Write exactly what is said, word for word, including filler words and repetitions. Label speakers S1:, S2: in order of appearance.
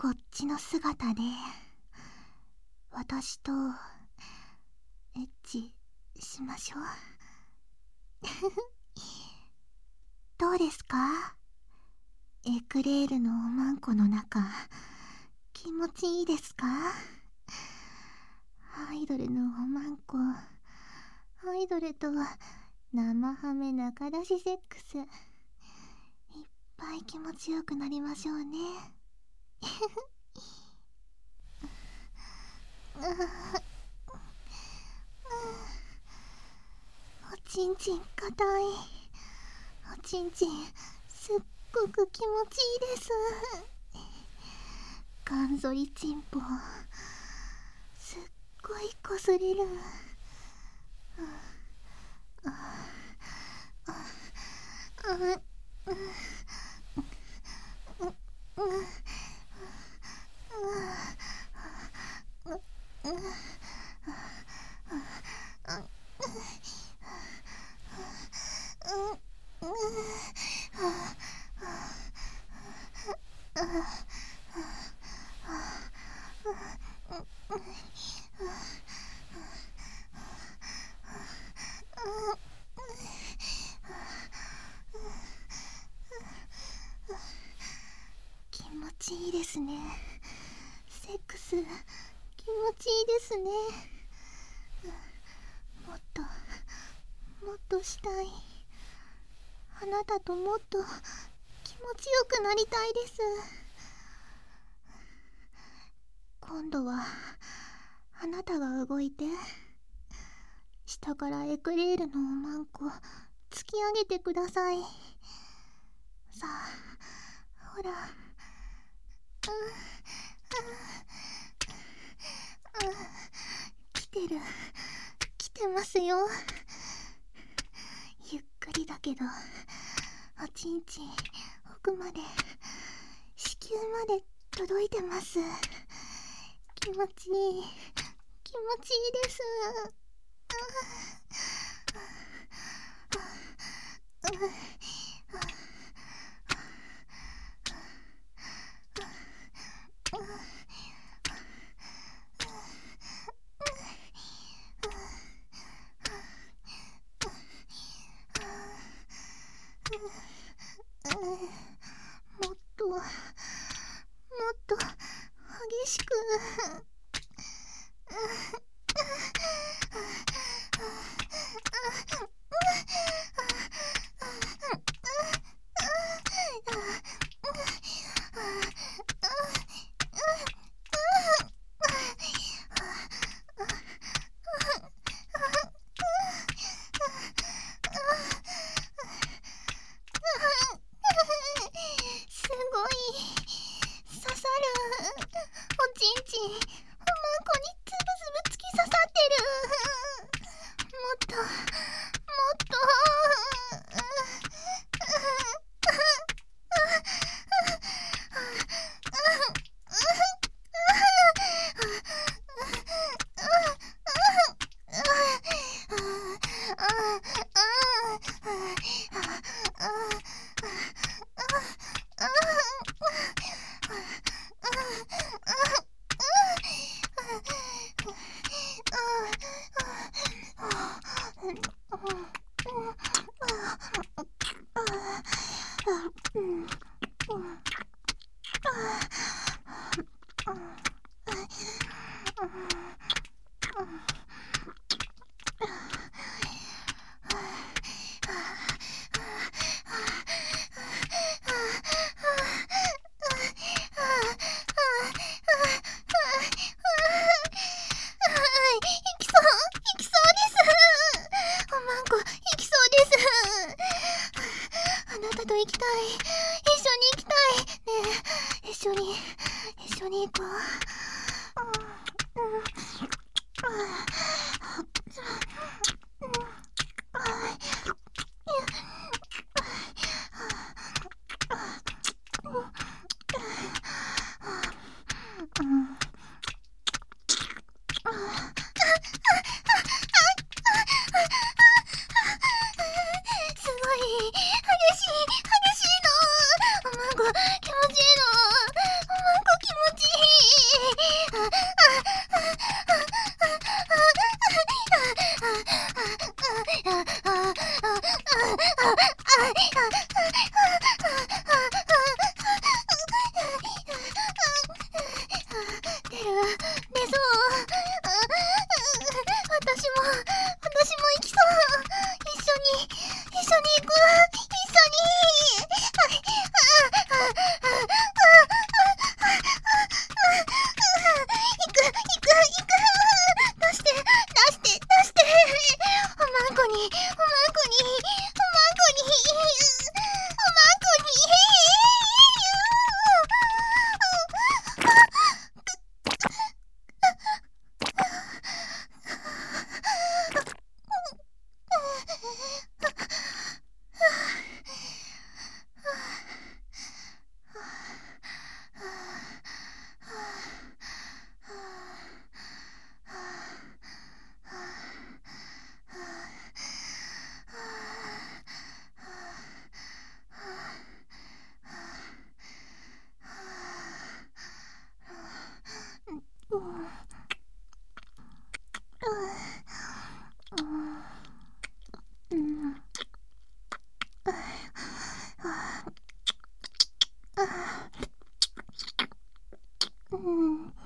S1: こっちの姿で私とエッチしましょう。どうですか？エクレールのおまんこの中、気持ちいいですか？アイドルのおまんこ、アイドルと生ハメ仲出しセックス、いっぱい気持ちよくなりましょうね。おちんちんかたい。おちんちんすっごく気持ちいいです。ガンゾリチンポすっごいこすれる。ああああ気持ちいいですね。セックス気持ちいいですね。もっともっとしたい。あなたともっと気持ちよくなりたいです。今度はあなたが動いて、下からエクレールのおまんこ突き上げてください。さあ、ほら。うん、うん、うん、来てる、来てますよ。ゆっくりだけど、おちんちん奥まで、子宮まで届いてます。気持ちいい、気持ちいいです。もっともっと激しく。すごい刺さる。おちんちんおまんこにつぶつぶ突き刺さってる。もっともっと。行きたい。一緒に行きたい。ねえ、一緒に一緒に行こう。すごい激しい激しいの。おまんこ気持ちいいの。おまんこ気持ちうん。